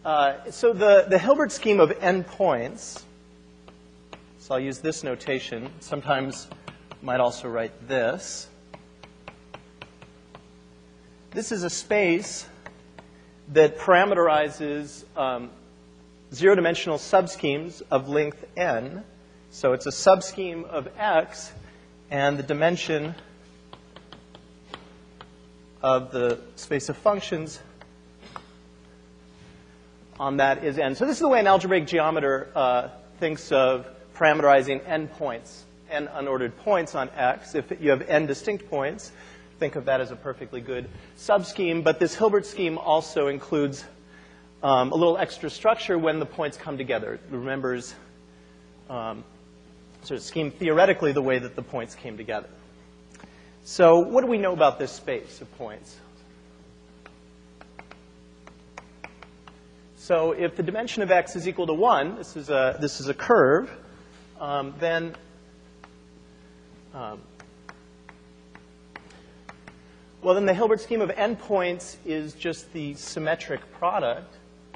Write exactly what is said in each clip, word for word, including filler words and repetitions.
Uh, so the, the Hilbert scheme of endpoints, so I'll use this notation. Sometimes I might also write this. This is a space that parameterizes um, zero-dimensional subschemes of length n. So it's a subscheme of X, and the dimension of the space of functions on that is n. So this is the way an algebraic geometer uh, thinks of parameterizing n points, n unordered points on X. If you have n distinct points, think of that as a perfectly good subscheme. But this Hilbert scheme also includes um, a little extra structure when the points come together. It remembers um, sort of scheme theoretically the way that the points came together. So what do we know about this space of points? So if the dimension of X is equal to one, this is a, this is a curve, um, then um, well, then the Hilbert scheme of endpoints is just the symmetric product.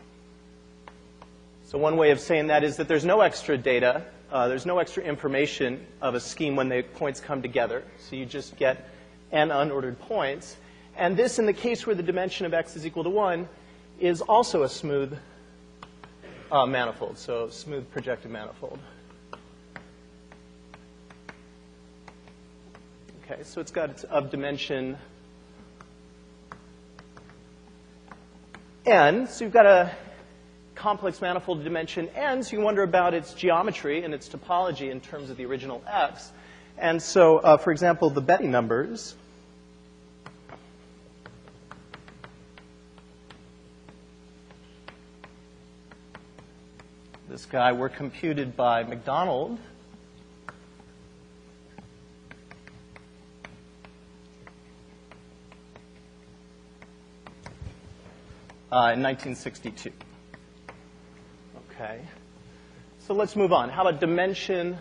So one way of saying that is that there's no extra data. Uh, there's no extra information of a scheme when the points come together. So you just get n unordered points. And this, in the case where the dimension of X is equal to one, is also a smooth uh, manifold, so smooth projective manifold. Okay, so it's got of dimension n. So you've got a complex manifold dimension n, so you wonder about its geometry and its topology in terms of the original X. And so, uh, for example, the Betti numbers this guy were computed by McDonald uh, in nineteen sixty-two. Okay. So let's move on. How about dimension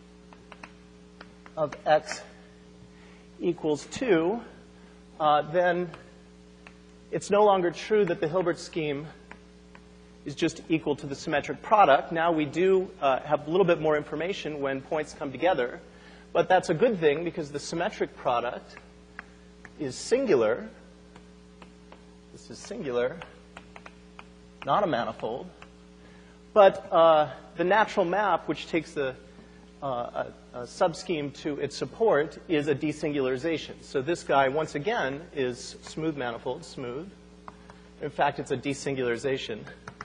of X equals two? Uh, then it's no longer true that the Hilbert scheme is just equal to the symmetric product. Now we do uh, have a little bit more information when points come together. But that's a good thing because the symmetric product is singular. This is singular, not a manifold. But uh, the natural map, which takes the uh, a, a subscheme to its support, is a desingularization. So this guy, once again, is smooth manifold, smooth. In fact, it's a desingularization,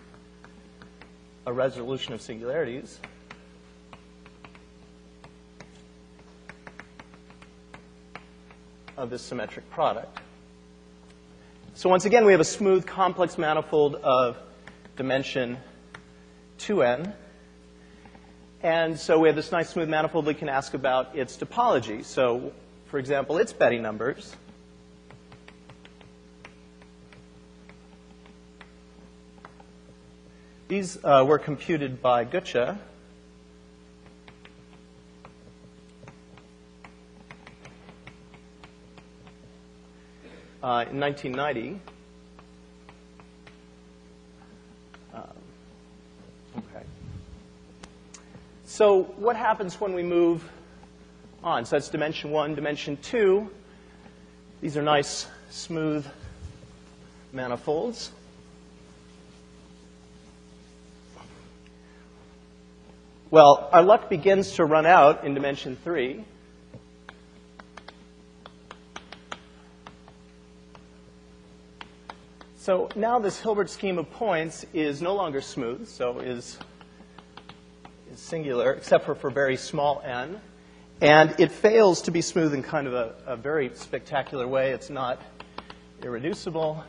a resolution of singularities. Of this symmetric product. So once again, we have a smooth complex manifold of dimension two n. And so we have this nice smooth manifold we can ask about its topology. So, for example, its Betti numbers. These uh, were computed by Gutsche. Uh, in nineteen ninety. Um, okay. So what happens when we move on? So that's dimension one, dimension two. These are nice, smooth manifolds. Well, our luck begins to run out in dimension three. So now this Hilbert scheme of points is no longer smooth, so is, is singular, except for for very small n. And it fails to be smooth in kind of a, a very spectacular way. It's not irreducible.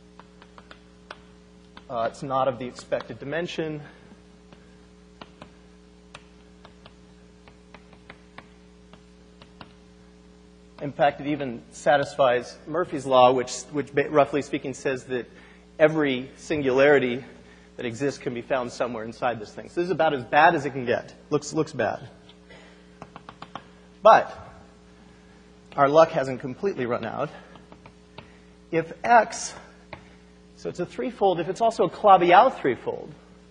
Uh, it's not of the expected dimension. In fact, it even satisfies Murphy's law, which, which roughly speaking says that every singularity that exists can be found somewhere inside this thing. So this is about as bad as it can get. Looks, looks bad. But our luck hasn't completely run out. If X So it's a threefold if it's also a Calabi-Yau threefold.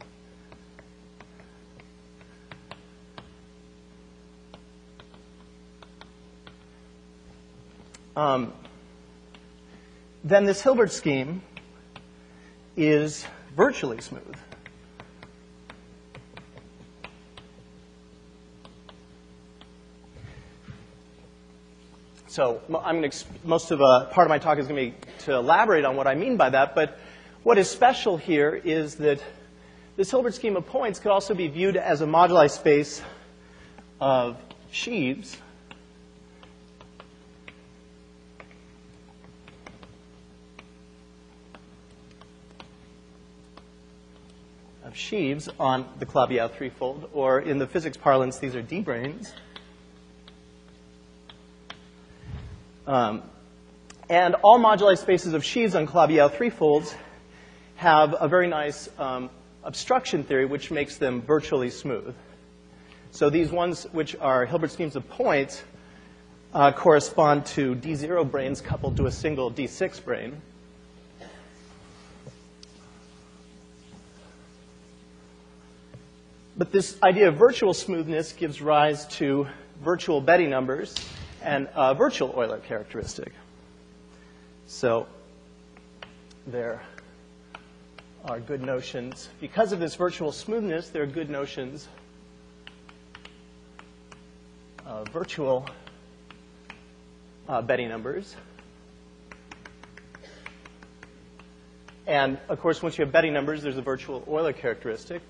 Um, then this Hilbert scheme is virtually smooth. So I'm going to, most of uh, part of my talk is going to be to elaborate on what I mean by that. But what is special here is that this Hilbert scheme of points could also be viewed as a moduli space of sheaves. Of sheaves on the Calabi-Yau threefold, or in the physics parlance, these are D-branes. Um, and all moduli spaces of sheaves on Calabi-Yau threefolds have a very nice um, obstruction theory, which makes them virtually smooth. So these ones, which are Hilbert schemes of points, uh, correspond to D zero branes coupled to a single D six brane. But this idea of virtual smoothness gives rise to virtual Betti numbers and a virtual Euler characteristic. So there are good notions. Because of this virtual smoothness, there are good notions of virtual uh, Betti numbers. And, of course, once you have Betti numbers, there's a virtual Euler characteristic.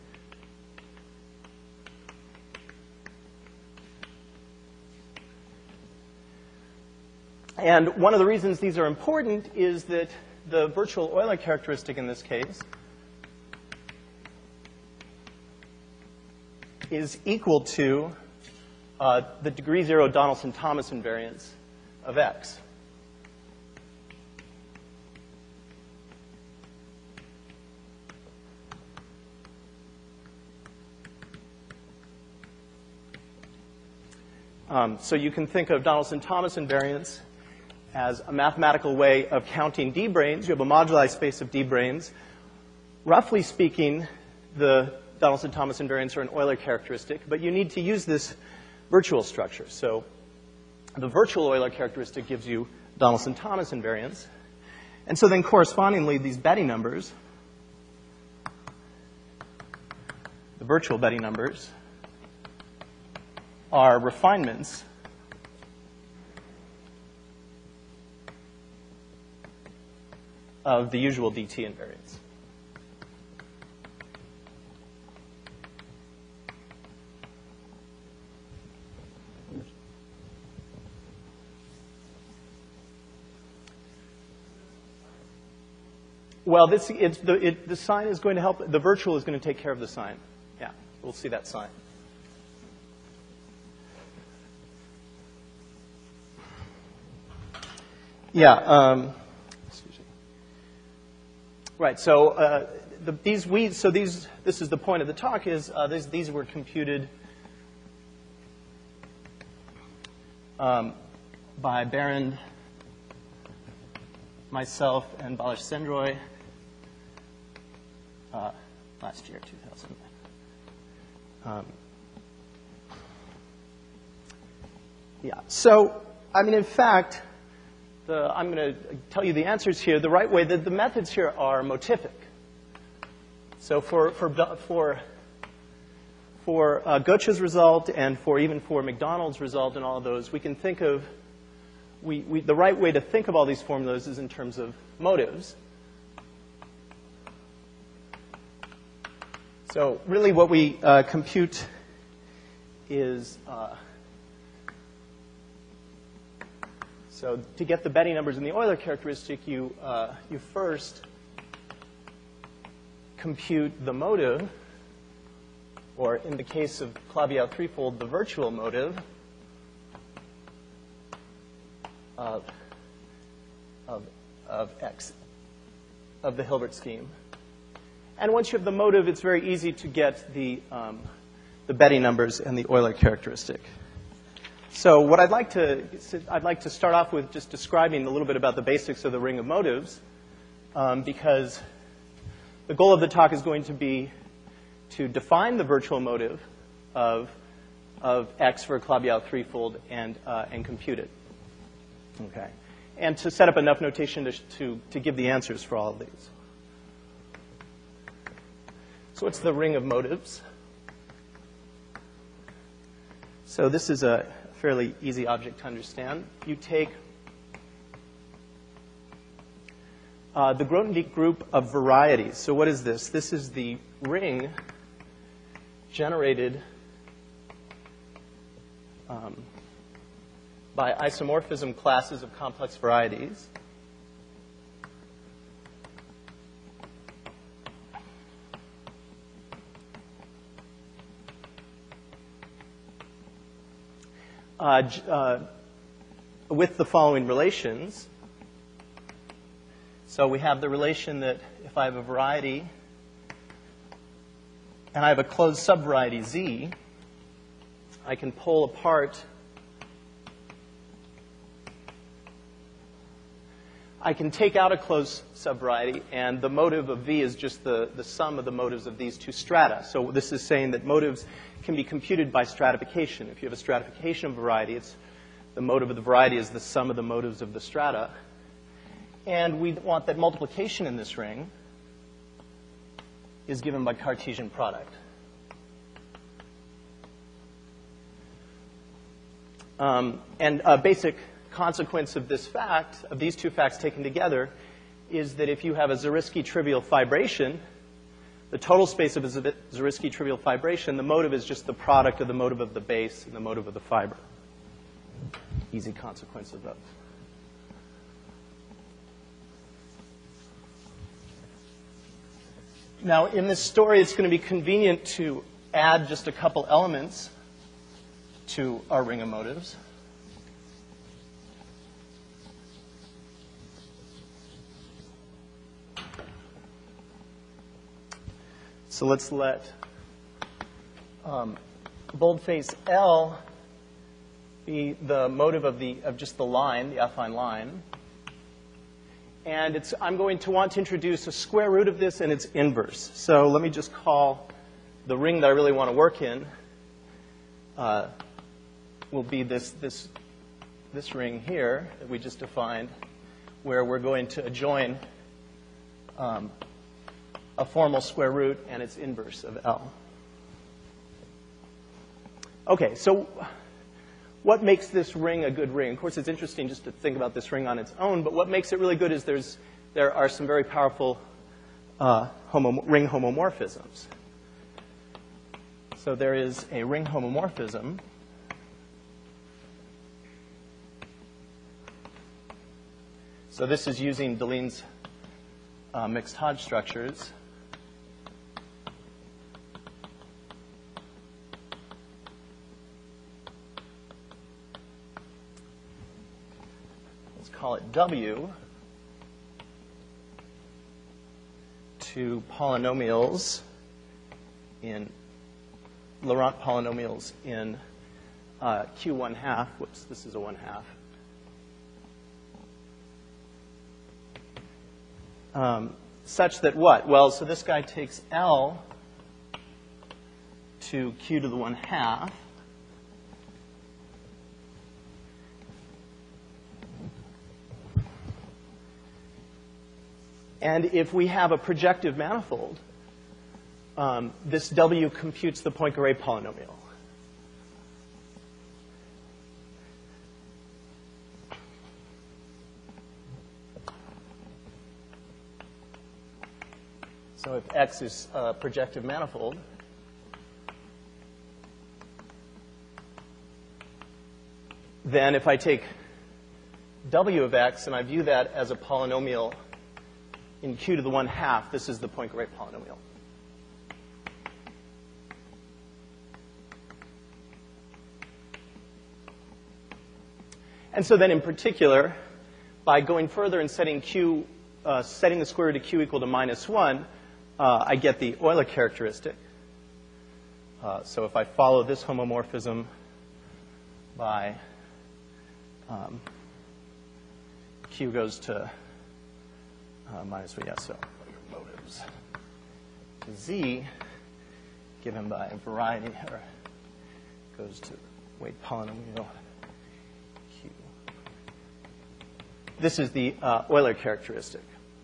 And one of the reasons these are important is that the virtual Euler characteristic in this case is equal to uh, the degree zero Donaldson-Thomas invariance of X. Um, so you can think of Donaldson-Thomas invariance as a mathematical way of counting D-branes. You have a moduli space of D-branes. Roughly speaking, the Donaldson-Thomas invariants are an Euler characteristic, but you need to use this virtual structure. So the virtual Euler characteristic gives you Donaldson-Thomas invariance. And so then correspondingly, these Betti numbers, the virtual Betti numbers, are refinements of the usual D T invariance. Well, this, it's the, it, the sign is going to help. The virtual is going to take care of the sign. Yeah, we'll see that sign. Yeah. Um, Right. So uh, the, these we so these this is the point of the talk is uh, these these were computed um, by Barond, myself, and Balázs Szendroy uh, last year, two thousand. Um, yeah. So I mean, in fact. The, I'm going to tell you the answers here the right way. The, the methods here are motific. So for for for for uh, Götzsche's result and for even for McDonald's result and all of those, we can think of we, we the right way to think of all these formulas is in terms of motives. So really, what we uh, compute is. Uh, So to get the Betti numbers in the Euler characteristic, you, uh, you first compute the motive, or in the case of Calabi-Yau threefold, the virtual motive of, of, of X, of the Hilbert scheme. And once you have the motive, it's very easy to get the, um, the Betti numbers and the Euler characteristic. So what I'd like to I'd like to start off with just describing a little bit about the basics of the ring of motives. um, because the goal of the talk is going to be to define the virtual motive of, of X for a Calabi-Yau threefold and, uh, and compute it. Okay. And to set up enough notation to, to, to give the answers for all of these. So what's the ring of motives? So this is a fairly easy object to understand. You take uh, the Grothendieck group of varieties. So what is this? This is the ring generated um, by isomorphism classes of complex varieties. Uh, uh, with the following relations. So we have the relation that if I have a variety and I have a closed subvariety Z, I can pull apart I can take out a closed subvariety, and the motive of V is just the, the sum of the motives of these two strata. So this is saying that motives can be computed by stratification. If you have a stratification of variety, it's the motive of the variety is the sum of the motives of the strata. And we want that multiplication in this ring is given by Cartesian product. Um, and a basic consequence of this fact, of these two facts taken together, is that if you have a Zariski trivial fibration, the total space of a Zariski trivial fibration, the motive is just the product of the motive of the base and the motive of the fiber. Easy consequence of those. Now, in this story, it's going to be convenient to add just a couple elements to our ring of motives. So let's let um, boldface L be the motive of, the, of just the line, the affine line. And it's, I'm going to want to introduce a square root of this and its inverse. So let me just call the ring that I really want to work in uh, will be this, this, this ring here that we just defined, where we're going to adjoin um, a formal square root and its inverse of L. Okay, so what makes this ring a good ring? Of course, it's interesting just to think about this ring on its own, but what makes it really good is there's, there are some very powerful uh, homo, ring homomorphisms. So there is a ring homomorphism so this is using Deligne's uh, mixed Hodge structures. Call it W to polynomials in Laurent polynomials in uh, Q one half. Whoops, this is a one half. Um, such that what? Well, so this guy takes L to Q to the one half. And if we have a projective manifold, um, this W computes the Poincare polynomial. So if X is a projective manifold, then if I take W of X and I view that as a polynomial in Q to the one half, this is the Poincare polynomial. And so then in particular, by going further and setting Q, uh, setting the square root of Q equal to minus one, uh, I get the Euler characteristic. Uh, so if I follow this homomorphism by um, Q goes to uh, minus one, yeah, so motives to Z given by a variety, or goes to weight polynomial Q. This is the uh, Euler characteristic.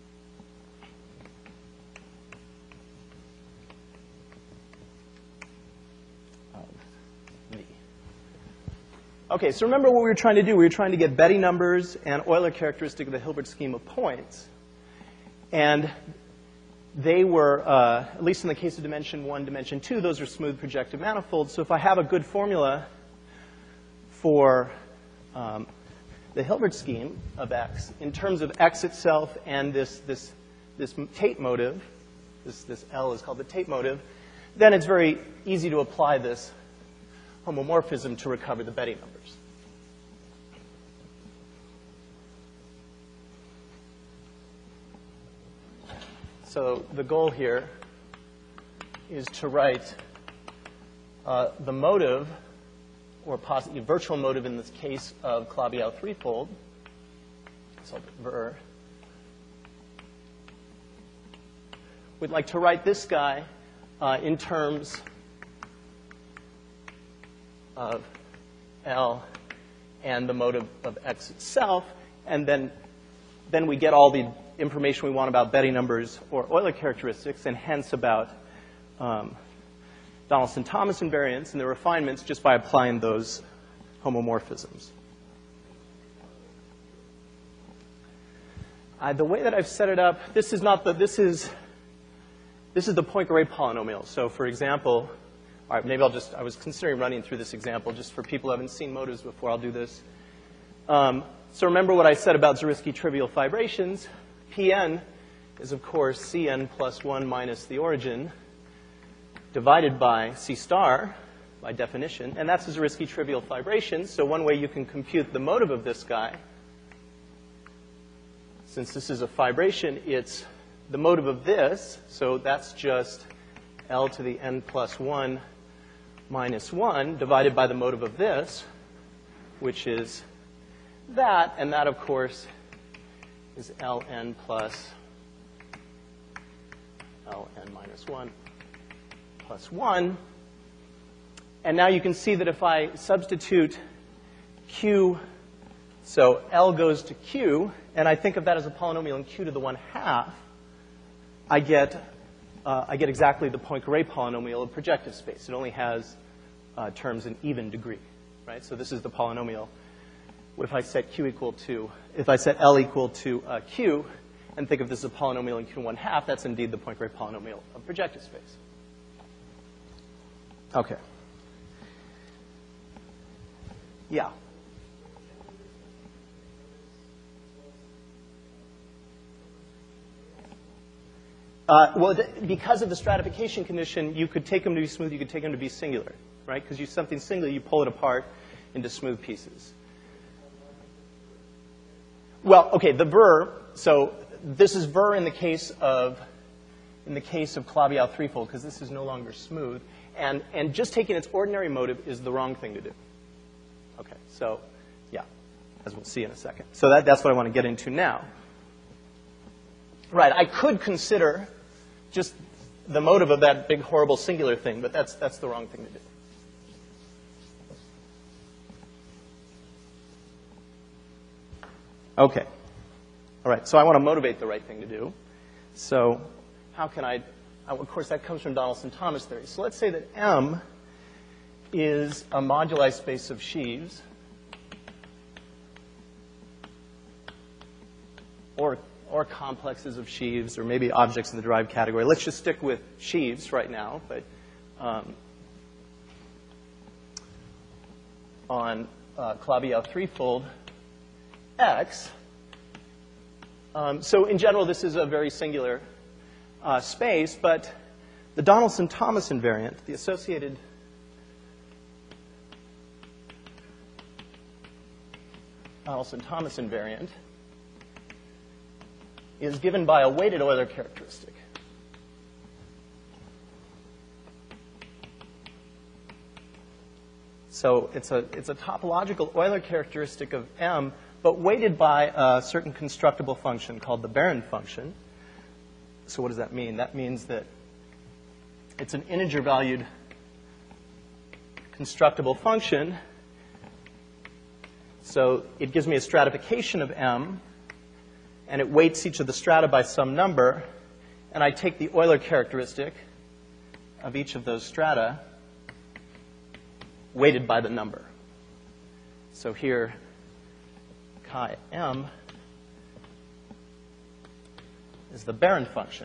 Okay, so remember what we were trying to do. We were trying to get Betti numbers and Euler characteristic of the Hilbert scheme of points. And they were, uh, at least in the case of dimension one, dimension two, those are smooth projective manifolds. So if I have a good formula for um, the Hilbert scheme of X in terms of X itself and this, this, this Tate motive, this, this L is called the Tate motive, then it's very easy to apply this homomorphism to recover the Betti numbers. So the goal here is to write uh, the motive, or possibly virtual motive in this case of Calabi-Yau threefold, so ver. We'd like to write this guy uh, in terms of L and the motive of X itself, and then, then we get all the information we want about Betti numbers or Euler characteristics, and hence about um, Donaldson-Thomas invariants and the refinements just by applying those homomorphisms. Uh, the way that I've set it up, this is not the, this is, this is the Poincare polynomial. So for example, all right, maybe I'll just, I was considering running through this example just for people who haven't seen motives before. I'll do this. Um, so remember what I said about Zariski trivial fibrations. P n is, of course, C n plus one minus the origin divided by C star by definition. And that's a Zariski trivial fibration. So one way you can compute the motive of this guy, since this is a fibration, it's the motive of this. So that's just L to the n plus one minus one divided by the motive of this, which is that. And that, of course, is Ln plus Ln minus one plus one. And now you can see that if I substitute Q, so L goes to Q, and I think of that as a polynomial in Q to the one half, I get Uh, I get exactly the Poincare polynomial of projective space. It only has uh, terms in even degree, right? So this is the polynomial. If I set Q equal to, if I set L equal to uh, Q, and think of this as a polynomial in Q to one half, that's indeed the Poincare polynomial of projective space. Okay. Yeah. Uh, well, th because of the stratification condition, you could take them to be smooth, you could take them to be singular, right? Because you something singular, you pull it apart into smooth pieces. Well, okay, the ver, so this is ver in the case of in the case of Calabi-Yau threefold, because this is no longer smooth. And and just taking its ordinary motive is the wrong thing to do. Okay, so yeah, as we'll see in a second. So that, that's what I want to get into now. Right, I could consider just the motive of that big, horrible singular thing, but that's, that's the wrong thing to do. Okay. All right, so I want to motivate the right thing to do. So how can I, of course, that comes from Donaldson-Thomas theory. So let's say that M is a moduli space of sheaves, or or complexes of sheaves, or maybe objects in the derived category. Let's just stick with sheaves right now, but um, on uh, Calabi-Yau threefold X. Um, so in general, this is a very singular uh, space, but the Donaldson-Thomas invariant, the associated Donaldson-Thomas invariant, is given by a weighted Euler characteristic. So it's a, it's a topological Euler characteristic of M but weighted by a certain constructible function called the Baron function. So what does that mean? That means that it's an integer-valued constructible function. So it gives me a stratification of M, and it weights each of the strata by some number, and I take the Euler characteristic of each of those strata weighted by the number. So here, chi M is the Baron function.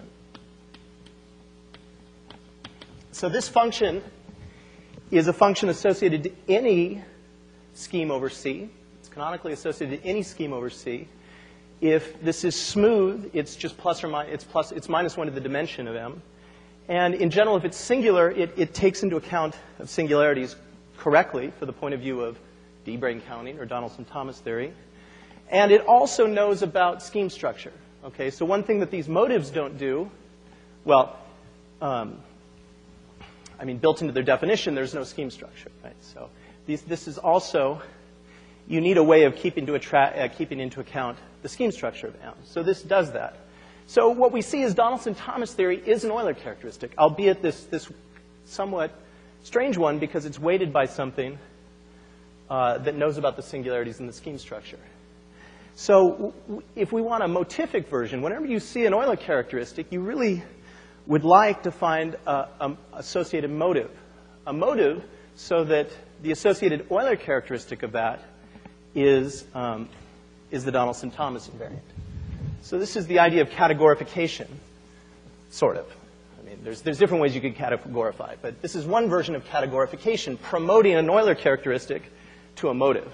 So this function is a function associated to any scheme over C. It's canonically associated to any scheme over C. If this is smooth, it's just plus or minus, it's plus, it's minus one to the dimension of M. And in general, if it's singular, it, it takes into account of singularities correctly for the point of view of D-brane counting or Donaldson-Thomas theory. And it also knows about scheme structure. Okay, so one thing that these motives don't do, well, um, I mean, built into their definition, there's no scheme structure, right? So these, this is also, you need a way of keeping, to attra- uh, keeping into account the scheme structure of M. So this does that. So what we see is Donaldson-Thomas theory is an Euler characteristic, albeit this, this somewhat strange one because it's weighted by something uh, that knows about the singularities in the scheme structure. So w if we want a motific version, whenever you see an Euler characteristic, you really would like to find an associated motive. A motive so that the associated Euler characteristic of that is, um, is the Donaldson-Thomas invariant. So this is the idea of categorification, sort of. I mean, there's, there's different ways you could categorify, but this is one version of categorification, promoting an Euler characteristic to a motive.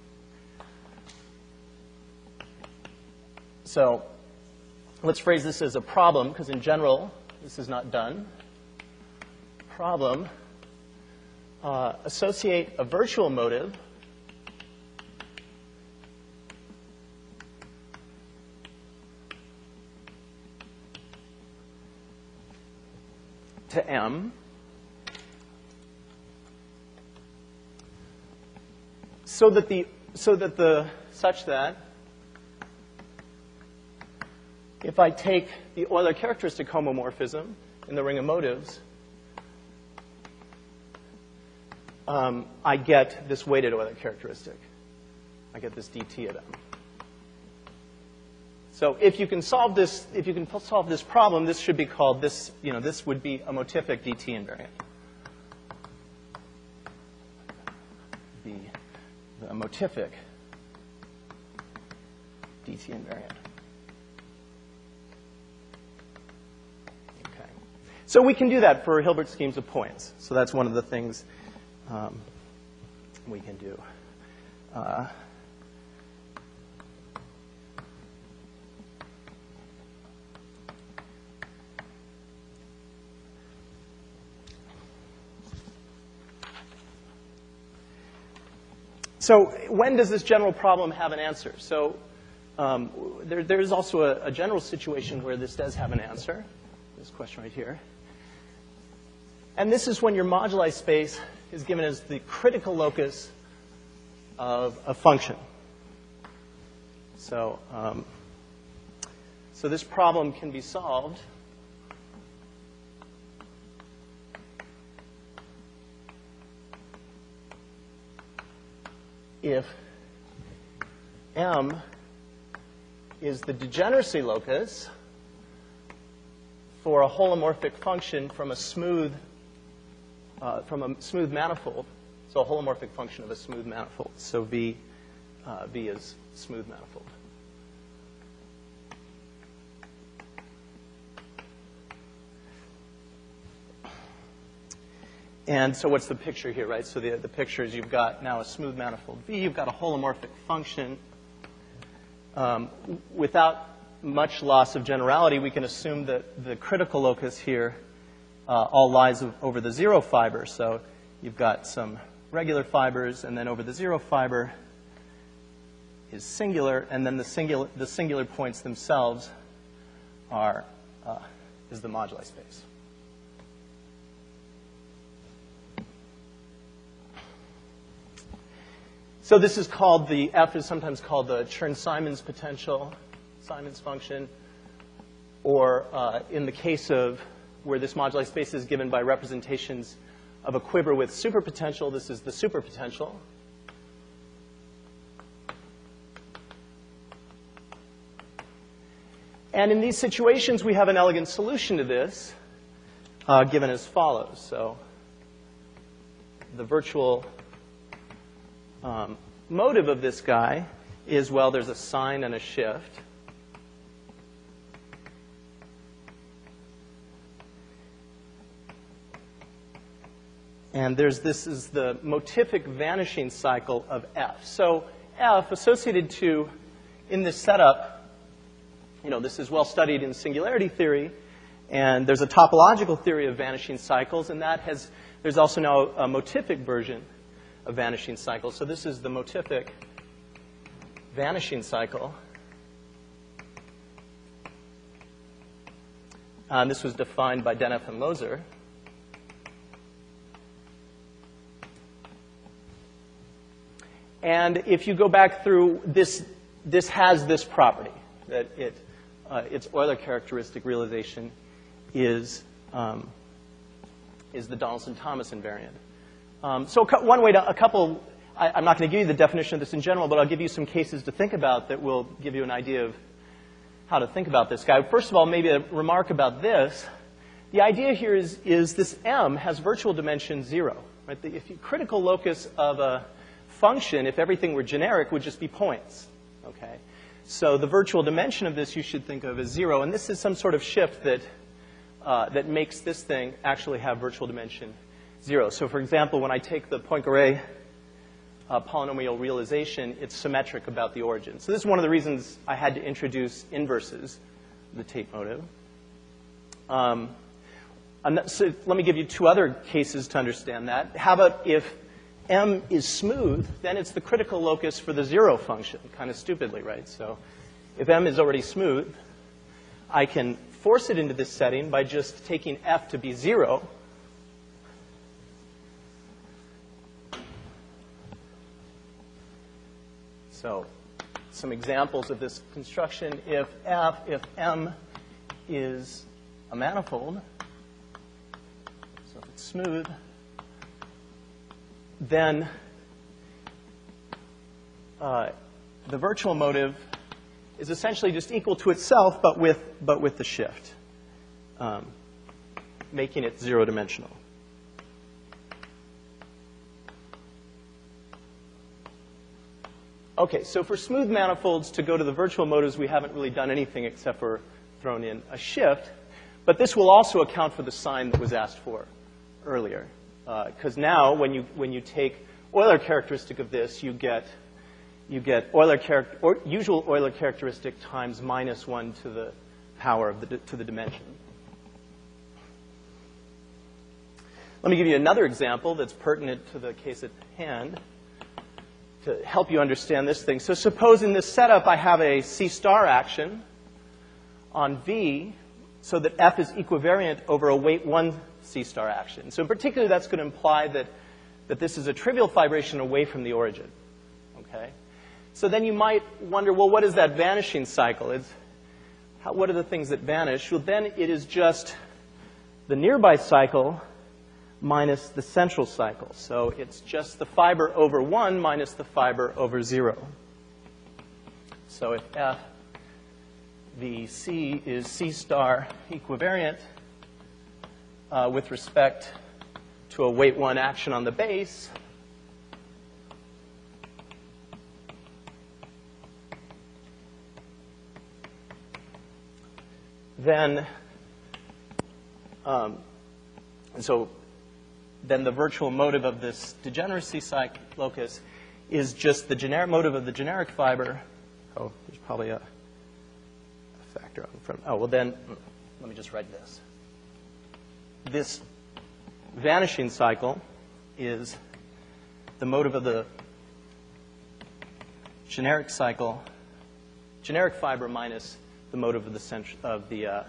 So let's phrase this as a problem, because in general, this is not done. Problem, uh, associate a virtual motive to M so that the so that the such that if I take the Euler characteristic homomorphism in the ring of motives, um, I get this weighted Euler characteristic. I get this dt of M. So if you can solve this, if you can solve this problem, this should be called this. You know, this would be a motific dt invariant. Be the motific dt invariant. Okay. So we can do that for Hilbert schemes of points. So that's one of the things um, we can do. Uh, So when does this general problem have an answer? So um, there, there's also a, a general situation where this does have an answer, this question right here. And this is when your moduli space is given as the critical locus of a function. So, um, so this problem can be solved if M is the degeneracy locus for a holomorphic function from a smooth uh, from a smooth manifold. So a holomorphic function of a smooth manifold. So V uh, V is smooth manifold. And so what's the picture here, right? So the, the picture is you've got now a smooth manifold V. You've got a holomorphic function. Um, without much loss of generality, we can assume that the critical locus here uh, all lies over the zero fiber. So you've got some regular fibers, and then over the zero fiber is singular, and then the singular, the singular points themselves are uh, is the moduli space. So this is called, the F is sometimes called the Chern-Simons potential, Simons function, or uh, in the case of where this moduli space is given by representations of a quiver with superpotential, this is the superpotential. And in these situations, we have an elegant solution to this, uh, given as follows. So the virtual um, motive of this guy is, well, there's a sign and a shift. And there's, this is the motific vanishing cycle of F. So F, associated to, in this setup, you know, this is well studied in singularity theory, and there's a topological theory of vanishing cycles, and that has, there's also now a motific version of vanishing cycles. So this is the motific vanishing cycle. Um, this was defined by Denef and Lozer. And if you go back through, this, this has this property, that it, uh, its Euler characteristic realization is, um, is the Donaldson-Thomas invariant. Um, so one way to, a couple, I, I'm not going to give you the definition of this in general, but I'll give you some cases to think about that will give you an idea of how to think about this guy. First of all, maybe a remark about this. The idea here is, is this M has virtual dimension zero. Right? The if you, critical locus of a function, if everything were generic, would just be points. Okay? So the virtual dimension of this you should think of as zero. And this is some sort of shift that, uh, that makes this thing actually have virtual dimension zero. So for example, when I take the Poincare uh, polynomial realization, it's symmetric about the origin. So this is one of the reasons I had to introduce inverses, the Tate motive. Um, so let me give you two other cases to understand that. How about if M is smooth, then it's the critical locus for the zero function, kind of stupidly, right? So if M is already smooth, I can force it into this setting by just taking F to be zero. So some examples of this construction. If F, if M is a manifold, so if it's smooth, then uh, the virtual motive is essentially just equal to itself, but with, but with the shift, um, making it zero-dimensional. Okay, so for smooth manifolds, to go to the virtual motives, we haven't really done anything except for thrown in a shift. But this will also account for the sign that was asked for earlier. Because uh, now, when you, when you take Euler characteristic of this, you get, you get Euler char or usual Euler characteristic times minus one to the power of the, to the dimension. Let me give you another example that's pertinent to the case at hand to help you understand this thing. So suppose in this setup I have a C star action on V so that F is equivariant over a weight one C star action. So in particular, that's going to imply that, that this is a trivial fibration away from the origin. Okay? So then you might wonder, well, what is that vanishing cycle? It's, how, what are the things that vanish? Well, then it is just the nearby cycle minus the central cycle. So it's just the fiber over one minus the fiber over zero. So if F V C is C star equivariant uh, with respect to a weight one action on the base, then um, so then the virtual motive of this degeneracy locus is just the generic motive of the generic fiber. Oh, there's probably a, a factor on from. Oh, well then, let me just write this. This vanishing cycle is the motive of the generic cycle, generic fiber minus the motive of the center of the uh,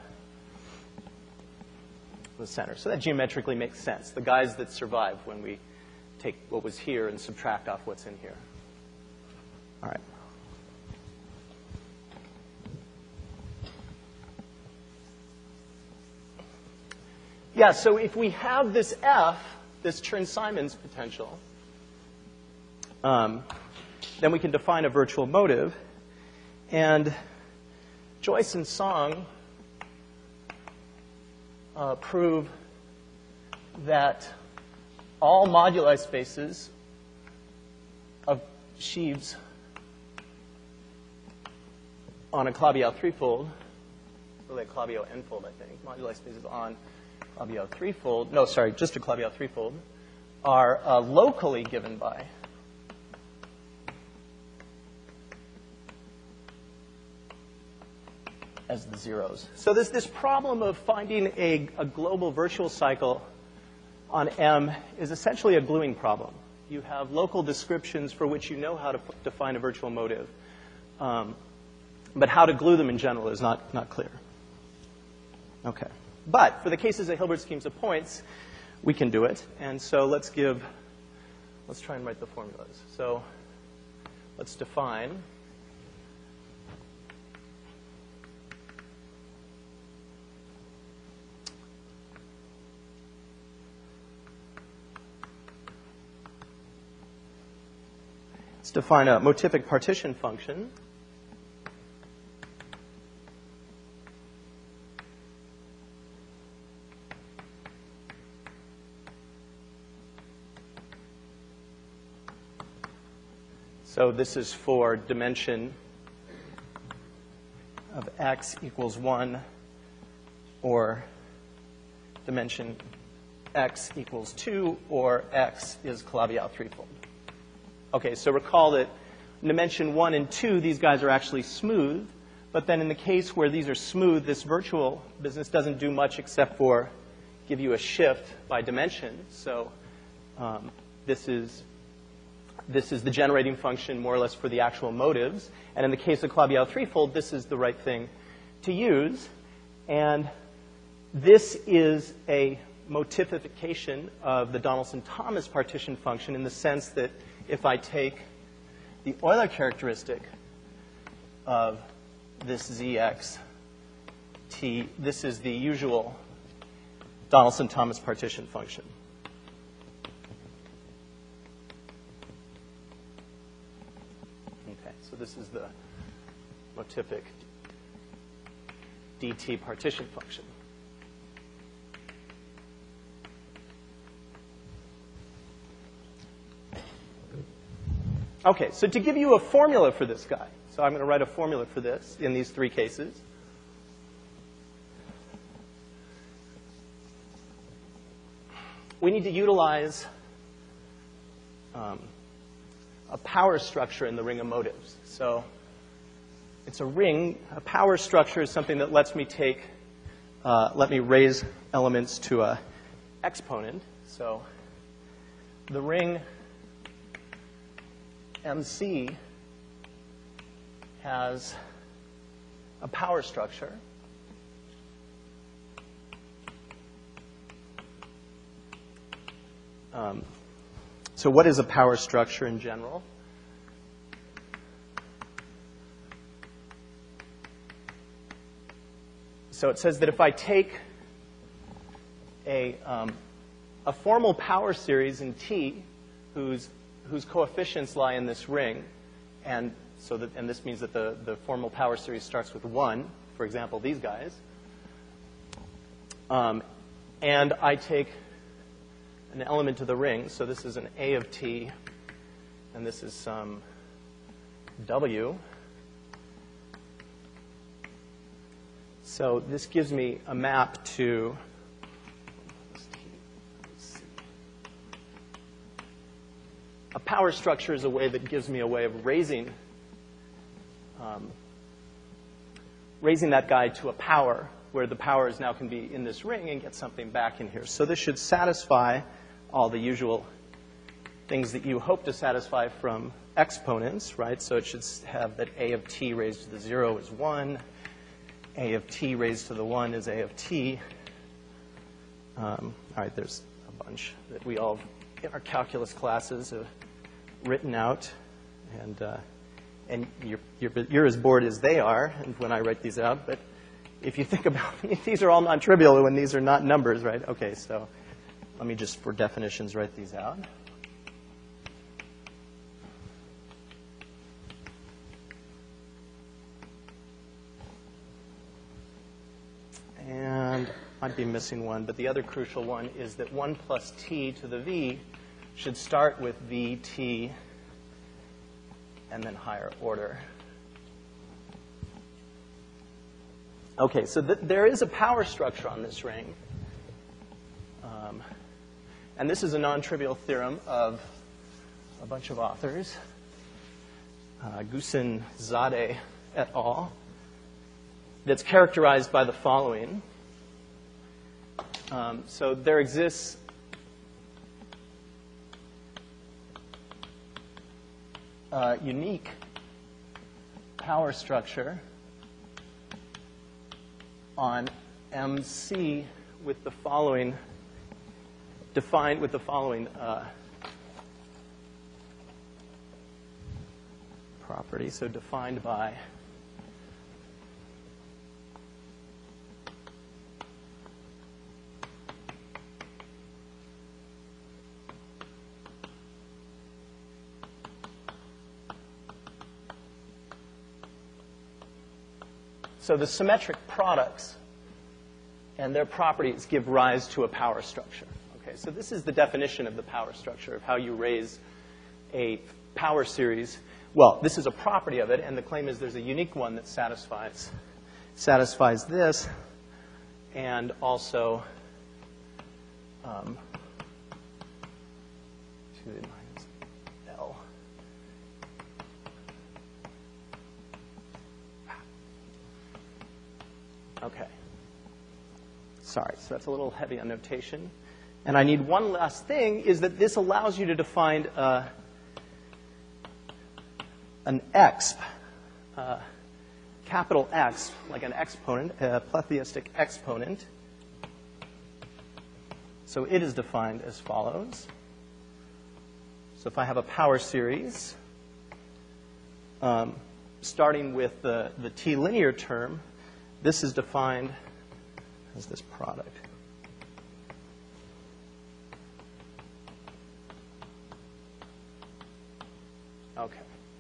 the center. So that geometrically makes sense. The guys that survive when we take what was here and subtract off what's in here. All right. Yeah, so if we have this F, this Chern-Simons potential, um, then we can define a virtual motive. And Joyce and Song uh, prove that all moduli spaces of sheaves on a Claviau threefold, really a Claviau n-fold, I think, moduli spaces on Claviau threefold, no, sorry, just a Claviau threefold, are uh, locally given by as the zeros. So there's this problem of finding a, a global virtual cycle on M is essentially a gluing problem. You have local descriptions for which you know how to define a virtual motive, um, but how to glue them in general is not, not clear. Okay. But for the cases of Hilbert schemes of points, we can do it. And so let's give, let's try and write the formulas. So let's define let's define a motivic partition function. So this is for dimension of x equals one, or dimension x equals two, or x is Claviau threefold. Okay, so recall that in dimension one and two, these guys are actually smooth. But then in the case where these are smooth, this virtual business doesn't do much except for give you a shift by dimension. So um, this is This is the generating function more or less for the actual motives. And in the case of Claviau threefold, this is the right thing to use. And this is a motification of the Donaldson-Thomas partition function in the sense that if I take the Euler characteristic of this Zx t, this is the usual Donaldson-Thomas partition function. So this is the motivic dt partition function. Okay, so to give you a formula for this guy, so I'm going to write a formula for this in these three cases. We need to utilize um, a power structure in the ring of motives. So it's a ring. A power structure is something that lets me take, uh, let me raise elements to a exponent. So the ring M C has a power structure. Um, So what is a power structure in general? So it says that if I take a, um, a formal power series in T whose, whose coefficients lie in this ring, and, so that, and this means that the, the formal power series starts with one, for example, these guys, um, and I take an element of the ring. So this is an A of T, and this is some W. So this gives me a map to a power structure is a way that gives me a way of raising um, raising that guy to a power where the powers now can be in this ring and get something back in here. So this should satisfy all the usual things that you hope to satisfy from exponents, right? So it should have that A of T raised to the zero is one. A of T raised to the one is A of T. Um, all right, there's a bunch that we all in our calculus classes have written out. And uh, and you're, you're, you're as bored as they are and when I write these out, but if you think about it, these are all non-trivial when these are not numbers, right? Okay, so let me just, for definitions, write these out. And might be missing one, but the other crucial one is that one plus t to the v should start with vt and then higher order. Okay, so th there is a power structure on this ring. Um, and this is a non-trivial theorem of a bunch of authors, uh, Gusin, Zadeh, et al., that's characterized by the following. Um, so there exists a unique power structure on M C with the following, defined with the following uh, property. So defined by So the symmetric products and their properties give rise to a power structure. Okay, so this is the definition of the power structure, of how you raise a power series. Well, this is a property of it, and the claim is there's a unique one that satisfies, satisfies this, and also um, to the minus L. Okay. Sorry, so that's a little heavy on notation. And I need one last thing, is that this allows you to define uh, an exp, uh, capital X, like an exponent, a pletheistic exponent. So it is defined as follows. So if I have a power series, um, starting with the, the T linear term, this is defined as this product. Okay.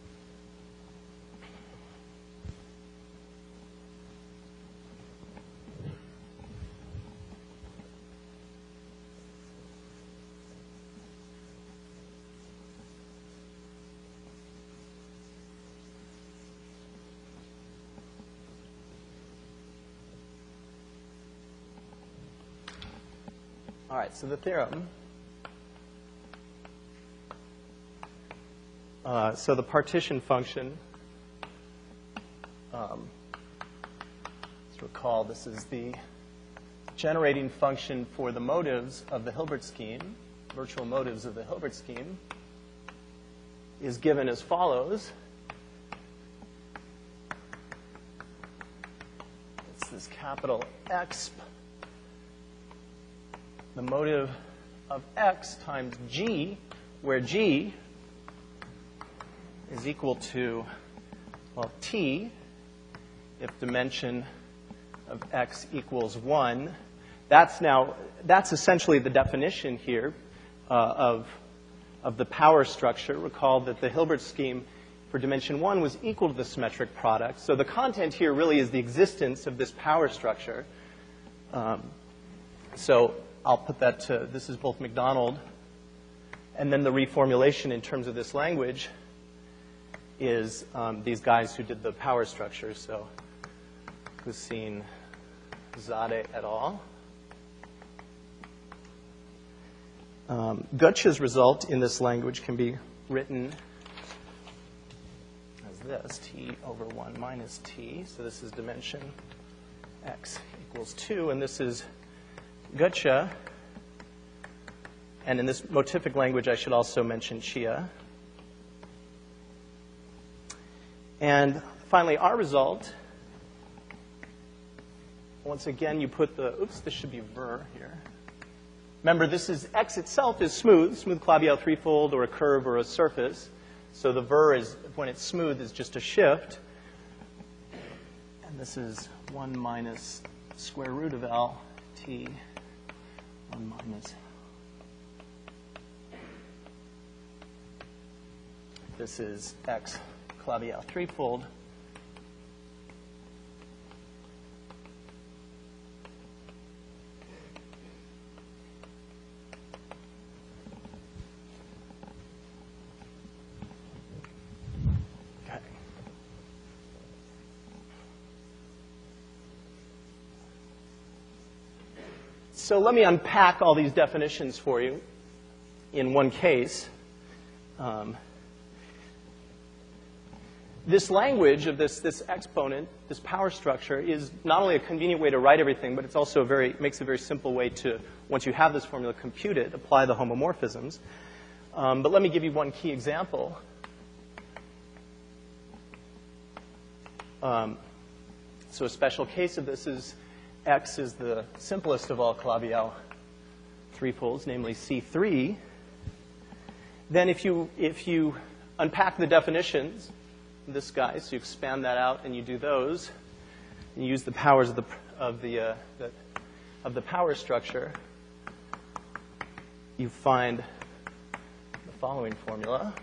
All right, so the theorem. Uh, so the partition function, um, let's recall this is the generating function for the motives of the Hilbert scheme, virtual motives of the Hilbert scheme, is given as follows. It's this capital X. The motive of X times G, where G is equal to, well, T, if dimension of X equals one. That's now, that's essentially the definition here uh, of, of the power structure. Recall that the Hilbert scheme for dimension one was equal to the symmetric product. So the content here really is the existence of this power structure. Um, so I'll put that to, this is both McDonald, and then the reformulation in terms of this language is um, these guys who did the power structure, so Gusin, Zadeh et al. Um, Gutsch's result in this language can be written as this, T over one minus T. So this is dimension X equals two, and this is Gutsche. And in this motific language, I should also mention Chia. And finally, our result, once again, you put the, oops, this should be ver here. Remember, this is, X itself is smooth, smooth Claviel threefold or a curve or a surface. So the ver is, when it's smooth, is just a shift. And this is one minus square root of L t, one minus. This is x Calabi-Yau threefold. Okay. So let me unpack all these definitions for you in one case. Um, This language of this, this exponent, this power structure, is not only a convenient way to write everything, but it's also a very, makes a very simple way to, once you have this formula, compute it, apply the homomorphisms. Um, but let me give you one key example. Um, so a special case of this is x is the simplest of all Calabi-Yau threefolds, namely C three. Then if you, if you unpack the definitions, this guy, so you expand that out and you do those, and you use the powers of the of the, uh, the of the power structure, you find the following formula.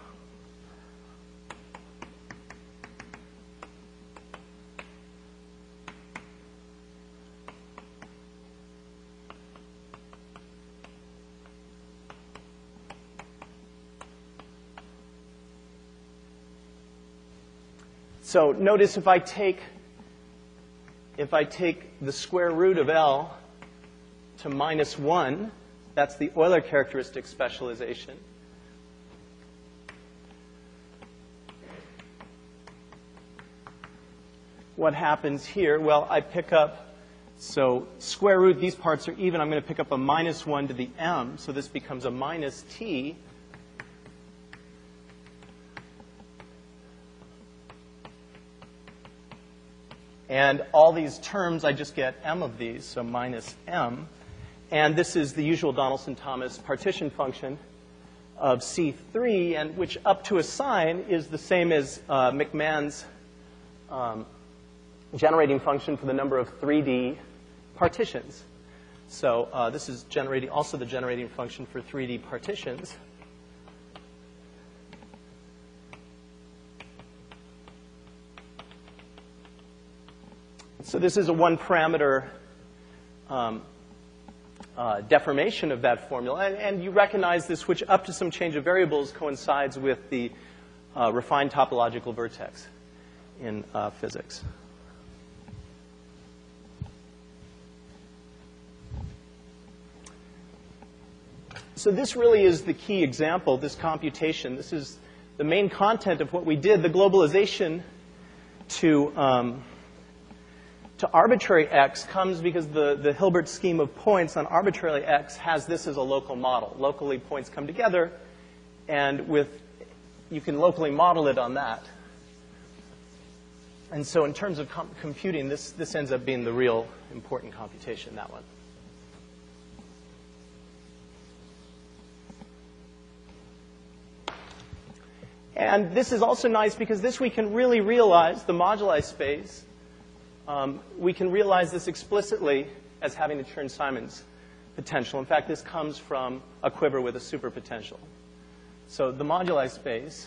So notice if I take if I take the square root of L to minus one, that's the Euler characteristic specialization. What happens here? Well, I pick up, so square root, these parts are even. I'm going to pick up a minus one to the m, so this becomes a minus t. And all these terms, I just get m of these, so minus m. And this is the usual Donaldson-Thomas partition function of C three, and which up to a sign is the same as uh, McMahon's um, generating function for the number of three D partitions. So uh, this is generating also the generating function for three D partitions. So this is a one-parameter um, uh, deformation of that formula. And, and you recognize this, which up to some change of variables coincides with the uh, refined topological vertex in uh, physics. So this really is the key example, this computation. This is the main content of what we did. The globalization to... Um, to arbitrary x comes because the, the Hilbert scheme of points on arbitrary x has this as a local model. Locally, points come together, and with you can locally model it on that. And so in terms of com computing, this, this ends up being the real important computation, that one. And this is also nice because this we can really realize the moduli space. Um, we can realize this explicitly as having a Chern-Simons potential. In fact, this comes from a quiver with a superpotential. So the moduli space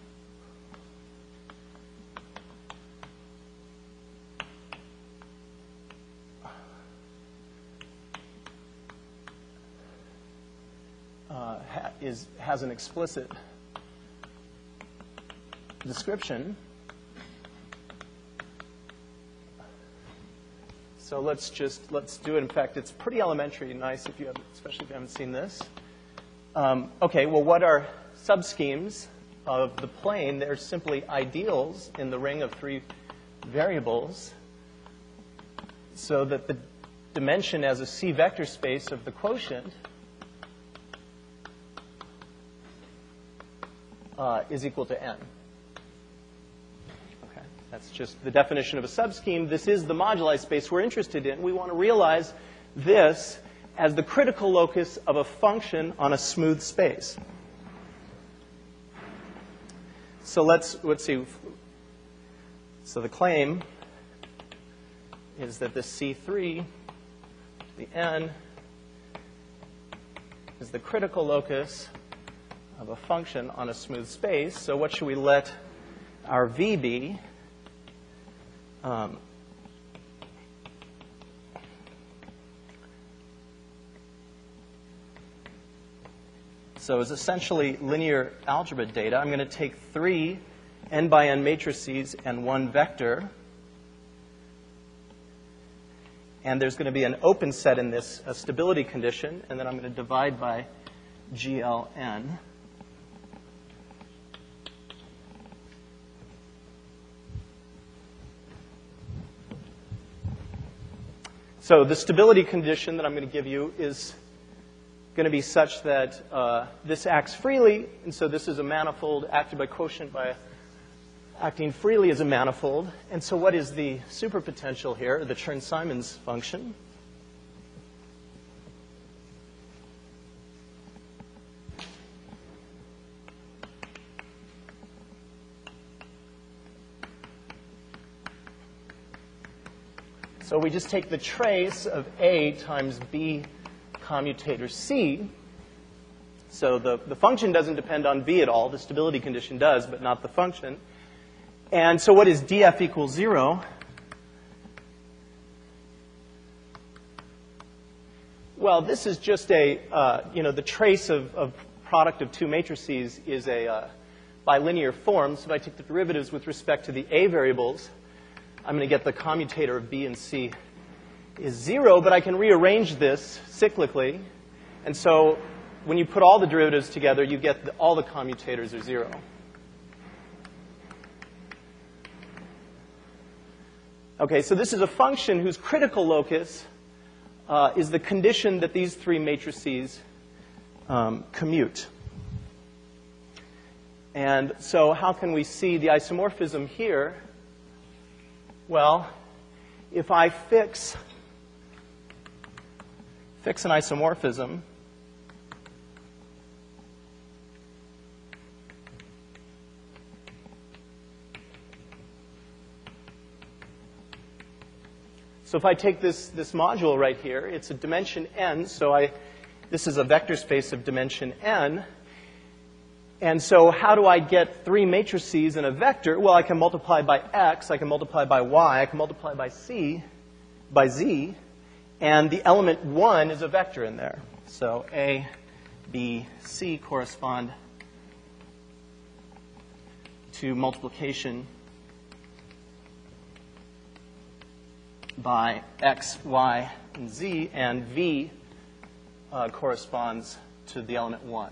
uh, ha is, has an explicit description. So let's just, let's do it. In fact, it's pretty elementary, nice if you have, especially if you haven't seen this. Um, okay, well, what are subschemes of the plane? They're simply ideals in the ring of three variables so that the dimension as a C vector space of the quotient uh, is equal to n. That's just the definition of a subscheme. This is the moduli space we're interested in. We want to realize this as the critical locus of a function on a smooth space. So let's, let's see. So the claim is that this C three, the N, is the critical locus of a function on a smooth space. So what should we let our V be? Um, so it's essentially linear algebra data. I'm going to take three n by n matrices and one vector. And there's going to be an open set in this, a stability condition, and then I'm going to divide by G L N. So the stability condition that I'm going to give you is going to be such that uh, this acts freely, and so this is a manifold acted by quotient by acting freely as a manifold. And so what is the superpotential here, the Chern-Simons function? So we just take the trace of A times B commutator C. So the, the function doesn't depend on V at all. The stability condition does, but not the function. And so what is df equals zero? Well, this is just a, uh, you know, the trace of, of product of two matrices is a uh, bilinear form. So if I take the derivatives with respect to the A variables, I'm going to get the commutator of B and C is zero, but I can rearrange this cyclically. And so when you put all the derivatives together, you get the, all the commutators are zero. Okay, so this is a function whose critical locus uh, is the condition that these three matrices um, commute. And so how can we see the isomorphism here? Well, if I fix, fix an isomorphism, so if I take this, this module right here, it's a dimension n, so I, this is a vector space of dimension n. And so how do I get three matrices in a vector? Well, I can multiply by x, I can multiply by y, I can multiply by c, by z, and the element one is a vector in there. So A, B, C correspond to multiplication by x, y, and z, and V uh, corresponds to the element one.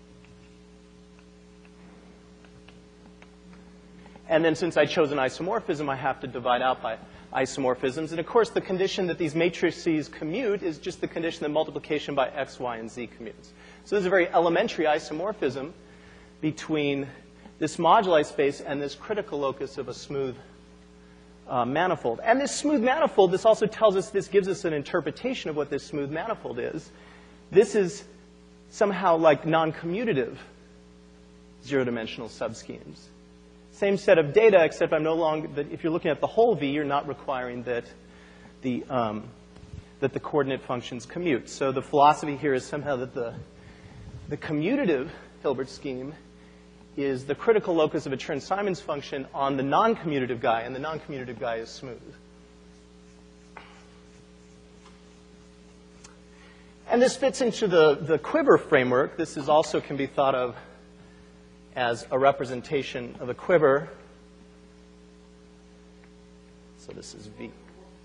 And then since I chose an isomorphism, I have to divide out by isomorphisms. And of course, the condition that these matrices commute is just the condition that multiplication by x, y, and z commutes. So there's a very elementary isomorphism between this moduli space and this critical locus of a smooth uh, manifold. And this smooth manifold, this also tells us, this gives us an interpretation of what this smooth manifold is. This is somehow like non-commutative zero-dimensional subschemes. Same set of data, except I'm no longer, that if you're looking at the whole V, you're not requiring that the, um, that the coordinate functions commute. So the philosophy here is somehow that the, the commutative Hilbert scheme is the critical locus of a Chern-Simons function on the non-commutative guy, and the non-commutative guy is smooth. And this fits into the, the quiver framework. This is also can be thought of as a representation of a quiver. So this is V.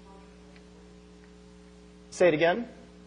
Say it again.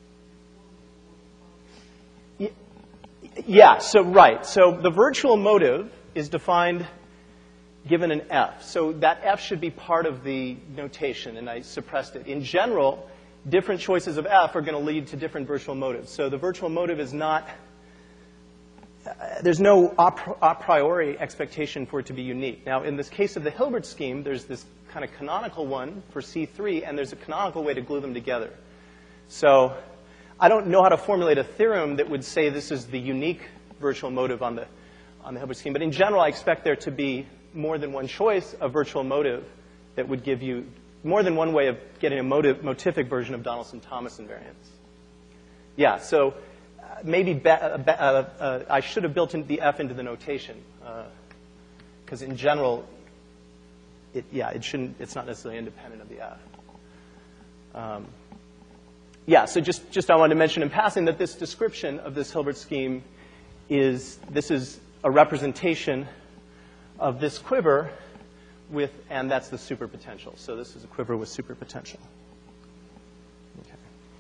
Yeah, so right. So the virtual motive is defined given an F. So that F should be part of the notation, and I suppressed it. In general, different choices of F are going to lead to different virtual motives. So the virtual motive is not Uh, there's no a priori expectation for it to be unique. Now, in this case of the Hilbert scheme, there's this kind of canonical one for C three, and there's a canonical way to glue them together. So I don't know how to formulate a theorem that would say this is the unique virtual motive on the, on the Hilbert scheme. But in general, I expect there to be more than one choice of virtual motive that would give you more than one way of getting a motive, motific version of Donaldson-Thomas invariance. Yeah, so uh, maybe be, uh, be, uh, uh, I should have built in the F into the notation, because uh, in general, it, yeah, it shouldn't. It's not necessarily independent of the F. Um, yeah, so just just I wanted to mention in passing that this description of this Hilbert scheme is this is a representation of this quiver with, and that's the superpotential. So this is a quiver with superpotential. Okay.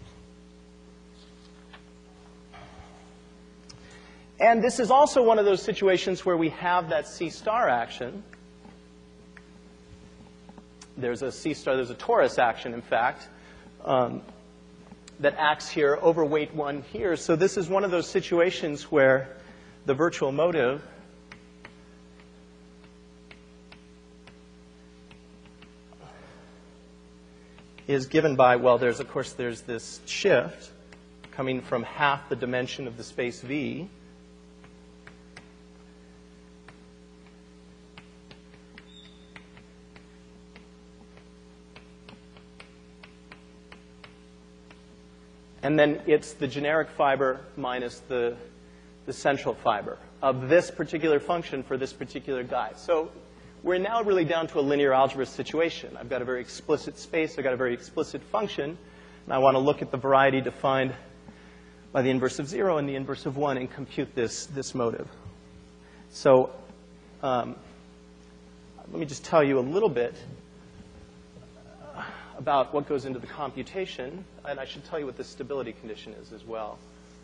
And this is also one of those situations where we have that C star action. There's a C star, there's a torus action, in fact, um, that acts here, overweight one here. So this is one of those situations where the virtual motive is given by, well, there's, of course, there's this shift coming from half the dimension of the space V. And then it's the generic fiber minus the, the central fiber of this particular function for this particular guy. So we're now really down to a linear algebra situation. I've got a very explicit space. I've got a very explicit function. And I want to look at the variety defined by the inverse of zero and the inverse of one and compute this, this motive. So um, let me just tell you a little bit about what goes into the computation. And I should tell you what the stability condition is as well.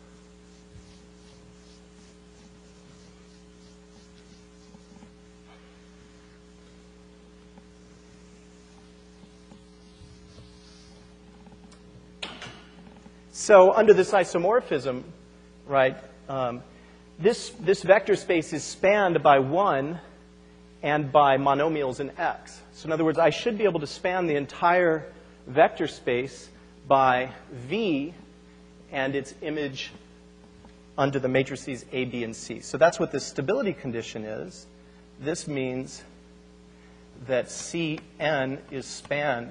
So under this isomorphism, right, um, this, this vector space is spanned by one and by monomials in X. So in other words, I should be able to span the entire vector space by V and its image under the matrices A, B, and C. So that's what the stability condition is. This means that C n is spanned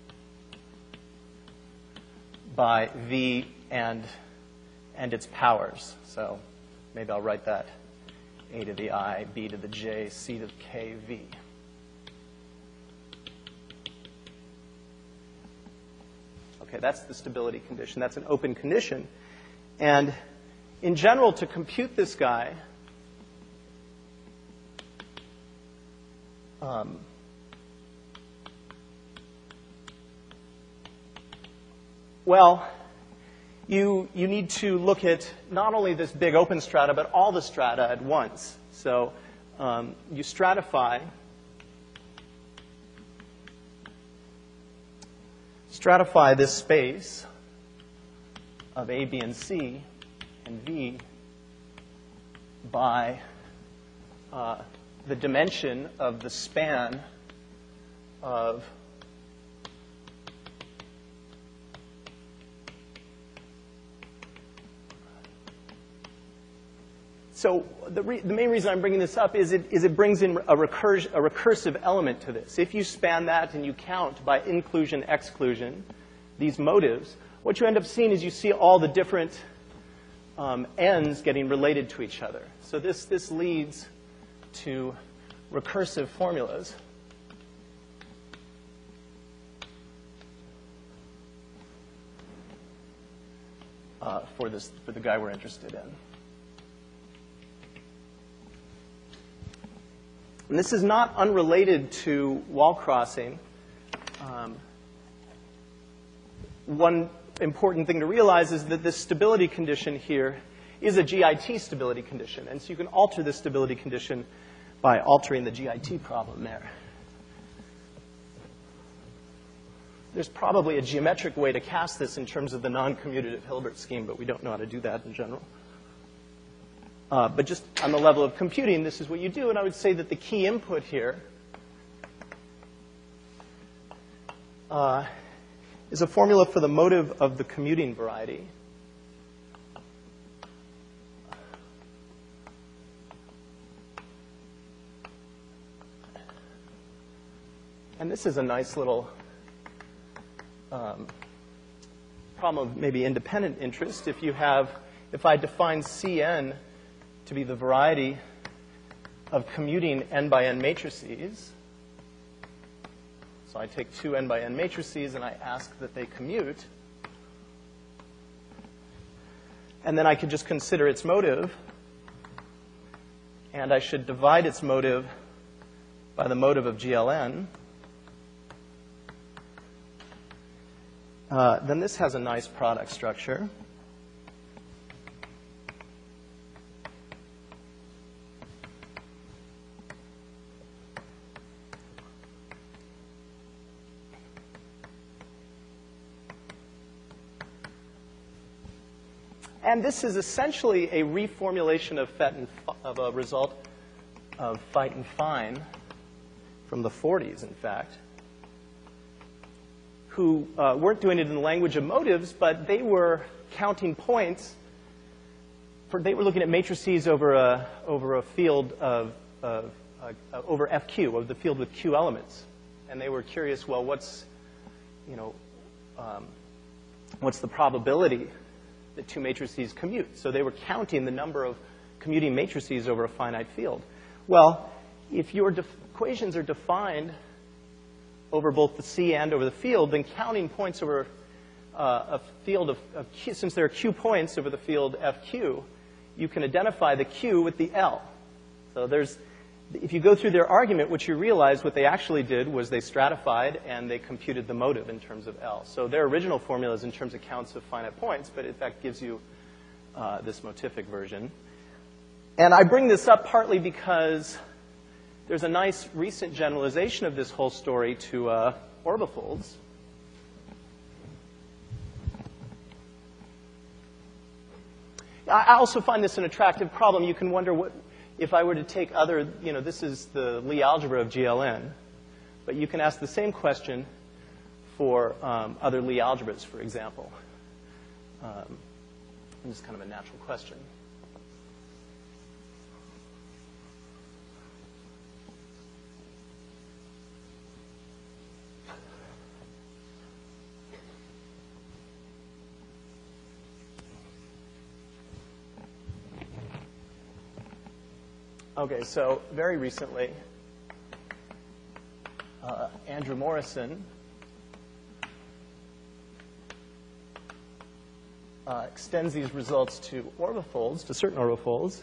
by V and, and its powers. So maybe I'll write that A to the I, B to the J, C to the K, V. Okay, that's the stability condition. That's an open condition. And in general, to compute this guy, um, well, you, you need to look at not only this big open strata, but all the strata at once. So um, you stratify, stratify this space of A, B, and C and V by uh, the dimension of the span of So the, re the main reason I'm bringing this up is it, is it brings in a, recurs a recursive element to this. If you span that and you count by inclusion, exclusion, these motives, what you end up seeing is you see all the different um, ends getting related to each other. So this, this leads to recursive formulas. Uh, for, this, for the guy we're interested in. And this is not unrelated to wall crossing. Um, one important thing to realize is that this stability condition here is a G I T stability condition. And so you can alter this stability condition by altering the G I T problem there. There's probably a geometric way to cast this in terms of the non-commutative Hilbert scheme, but we don't know how to do that in general. Uh, but just on the level of computing, this is what you do. And I would say that the key input here uh, is a formula for the motive of the commuting variety. And this is a nice little um, problem of maybe independent interest. If you have, if I define C n to be the variety of commuting n by n matrices, so I take two n by n matrices and I ask that they commute, and then I could just consider its motive, and I should divide its motive by the motive of G L n, uh, then this has a nice product structure. And this is essentially a reformulation of, Fett and, of a result of Feit and Fine from the forties, in fact, who uh, weren't doing it in the language of motives, but they were counting points. For, they were looking at matrices over a, over a field of, of uh, uh, over F Q, of the field with Q elements. And they were curious, well, what's, you know, um, what's the probability that two matrices commute? So they were counting the number of commuting matrices over a finite field. Well, if your equations are defined over both the C and over the field, then counting points over uh, a field of, of Q, since there are Q points over the field F Q, you can identify the Q with the L. So there's, if you go through their argument, what you realize what they actually did was they stratified and they computed the motive in terms of L. So their original formula is in terms of counts of finite points, but in fact gives you uh, this motific version. And I bring this up partly because there's a nice recent generalization of this whole story to uh, orbifolds. I also find this an attractive problem. You can wonder what, if I were to take other, you know, this is the Lie algebra of G L n, but you can ask the same question for um, other Lie algebras, for example. Um, this is kind of a natural question. Okay, so very recently, uh, Andrew Morrison uh, extends these results to orbifolds, to certain orbifolds.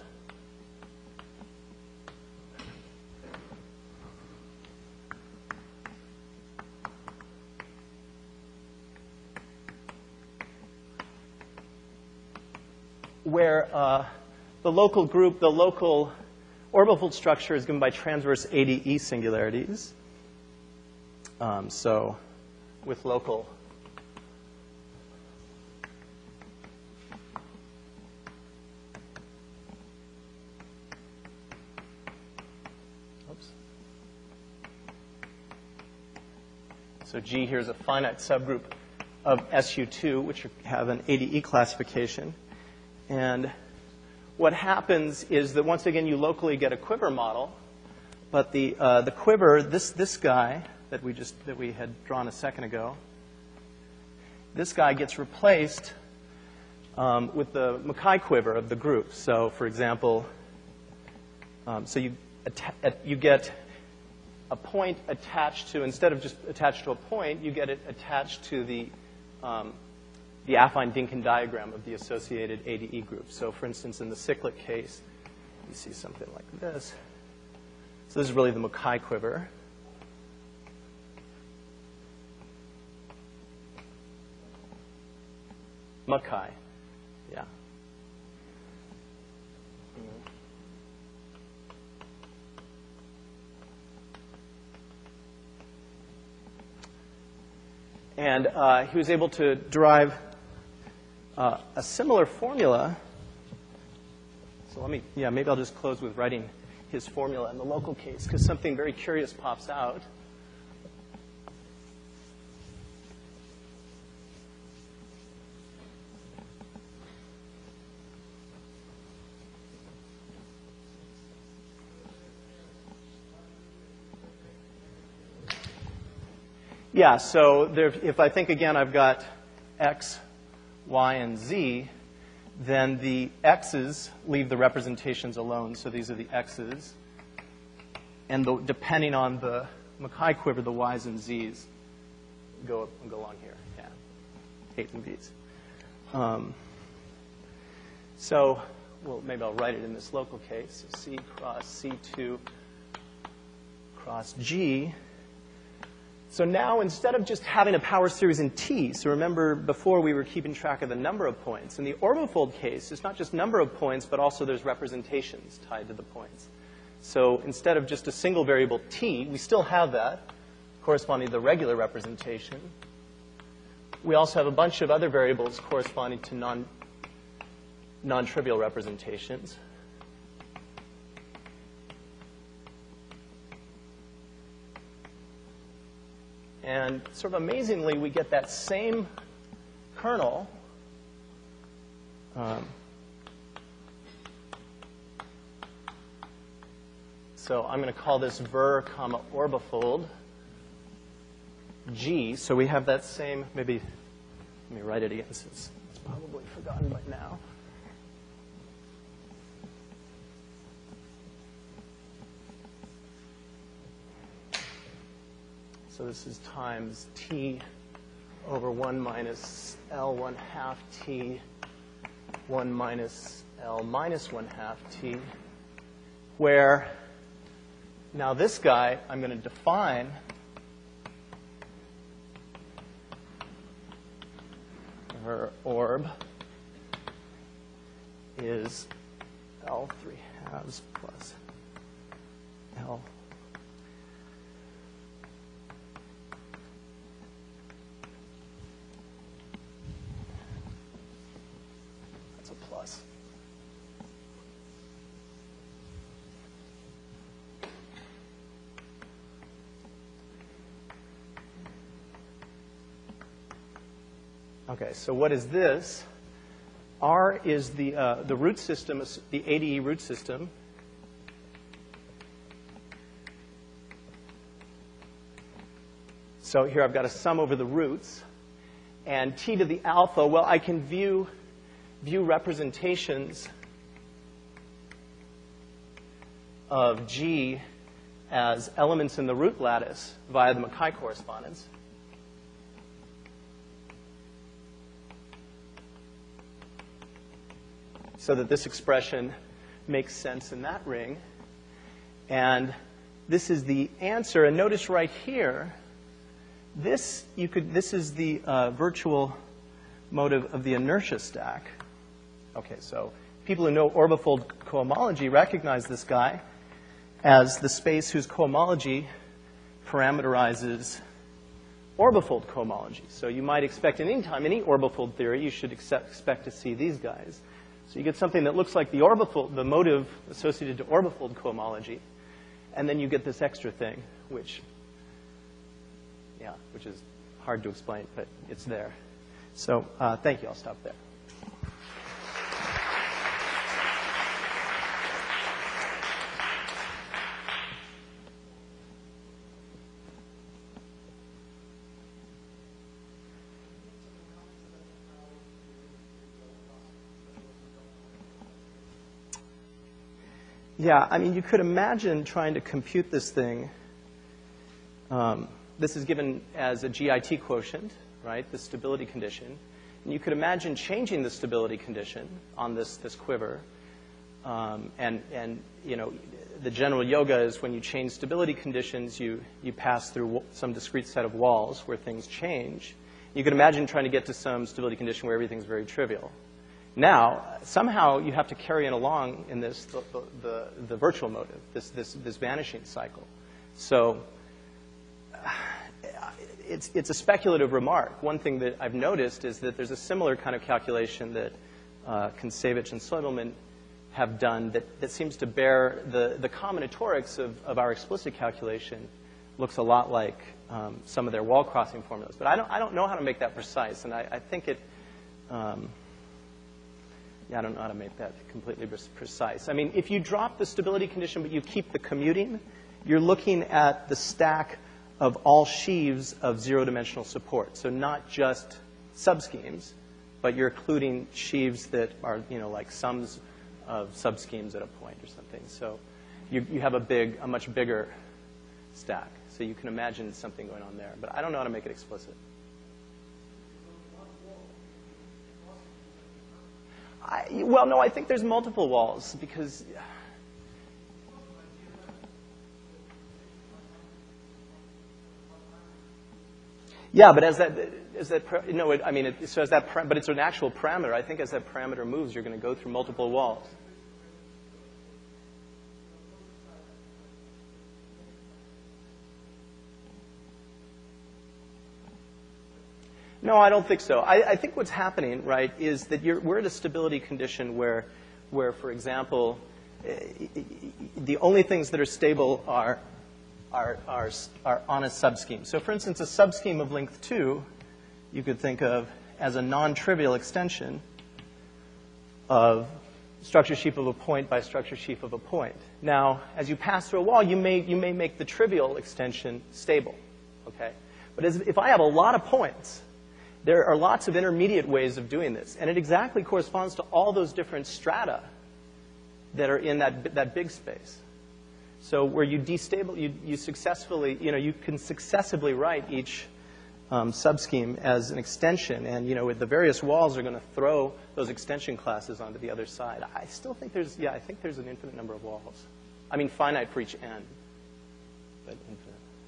Where uh, the local group, the local orbifold structure is given by transverse A D E singularities. Um, so with local oops. So G here is a finite subgroup of S U two, which have an A D E classification. And what happens is that once again you locally get a quiver model, but the uh, the quiver, this this guy that we just that we had drawn a second ago, this guy gets replaced um, with the Mackay quiver of the group. So, for example, um, so you you get a point attached to, instead of just attached to a point, you get it attached to the um, the affine-Dynkin diagram of the associated A D E group. So for instance, in the cyclic case, you see something like this. So this is really the Mackay quiver. Mackay, yeah. And uh, he was able to derive Uh, a similar formula. So let me, yeah, maybe I'll just close with writing his formula in the local case, because something very curious pops out. yeah, so there, if I think again I've got x, y, and z, then the x's leave the representations alone. So these are the x's. And the, depending on the Mackay quiver, the y's and z's go, go along here. Yeah, a's and b's. Um, so, well, maybe I'll write it in this local case. So C cross C two cross G. So now instead of just having a power series in T, so remember before we were keeping track of the number of points. In the orbifold case, it's not just number of points, but also there's representations tied to the points. So instead of just a single variable T, we still have that corresponding to the regular representation. We also have a bunch of other variables corresponding to non, non-trivial representations. And sort of amazingly, we get that same kernel. Um, so I'm going to call this ver, comma, orbifold G. So we have that same, maybe, let me write it again since it's probably forgotten by now. So this is times T over one minus L one half T, one minus L minus one half T, where now this guy I'm going to define her orb is L three halves plus L. Okay, so what is this? R is the, uh, the root system, the A D E root system. So here I've got a sum over the roots. And T to the alpha, well, I can view, view representations of G as elements in the root lattice via the Mackay correspondence. So that this expression makes sense in that ring. And this is the answer. And notice right here, this, you could, this is the uh, virtual motive of the inertia stack. Okay, so people who know orbifold cohomology recognize this guy as the space whose cohomology parameterizes orbifold cohomology. So you might expect in any time, any orbifold theory, you should accept, expect to see these guys. So you get something that looks like the orbifold, the motive associated to orbifold cohomology, and then you get this extra thing, which, yeah, which is hard to explain, but it's there. So uh, thank you. I'll stop there. Yeah, I mean, you could imagine trying to compute this thing. Um, this is given as a G I T quotient, right, the stability condition. And you could imagine changing the stability condition on this, this quiver. Um, and, and, you know, the general yoga is when you change stability conditions, you, you pass through some discrete set of walls where things change. You could imagine trying to get to some stability condition where everything's very trivial. Now, somehow you have to carry it along in this, the, the, the virtual motive, this, this, this vanishing cycle. So it's, it's a speculative remark. One thing that I've noticed is that there's a similar kind of calculation that uh, Kontsevich and Soidelman have done that, that seems to bear the, the combinatorics of, of our explicit calculation looks a lot like um, some of their wall crossing formulas. But I don't, I don't know how to make that precise, and I, I think it... Um, Yeah, I don't know how to make that completely precise. I mean, if you drop the stability condition but you keep the commuting, you're looking at the stack of all sheaves of zero-dimensional support. So not just subschemes, but you're including sheaves that are, you know, like sums of subschemes at a point or something. So you, you have a big, a much bigger stack. So you can imagine something going on there. But I don't know how to make it explicit. I, well, no, I think there's multiple walls because... Yeah, but as that, as that, no, it, I mean, it, so as that, but it's an actual parameter. I think as that parameter moves, you're going to go through multiple walls. No, I don't think so. I, I think what's happening, right, is that you're, we're at a stability condition where, where, for example, the only things that are stable are Are, are, are on a subscheme. So for instance, a subscheme of length two, you could think of as a non-trivial extension of structure sheaf of a point by structure sheaf of a point. Now, as you pass through a wall, you may, you may make the trivial extension stable, okay? But as, if I have a lot of points, there are lots of intermediate ways of doing this. And it exactly corresponds to all those different strata that are in that, that big space. So where you destabilize, you, you successfully, you know, you can successively write each um, subscheme as an extension. And, you know, with the various walls are going to throw those extension classes onto the other side. I still think there's, yeah, I think there's an infinite number of walls. I mean, finite for each n, but infinite.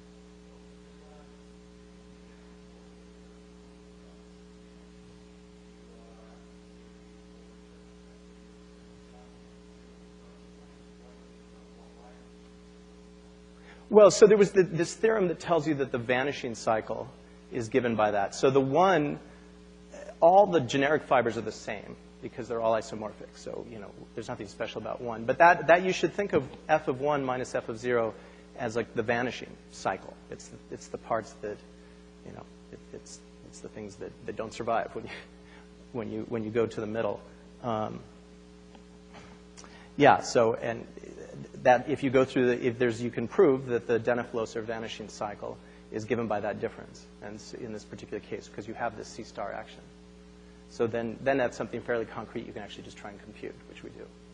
Well, so there was the, this theorem that tells you that the vanishing cycle is given by that. So the one, all the generic fibers are the same because they're all isomorphic. So, you know, there's nothing special about one. But that, that you should think of f of one minus f of zero as like the vanishing cycle. It's the, it's the parts that, you know, it, it's, it's the things that, that don't survive when you, when you, when you go to the middle. Um, yeah, so, and that if you go through the, if there's, you can prove that the Denif-Loessner vanishing cycle is given by that difference, and in this particular case, because you have this C star action. So then, then that's something fairly concrete you can actually just try and compute, which we do.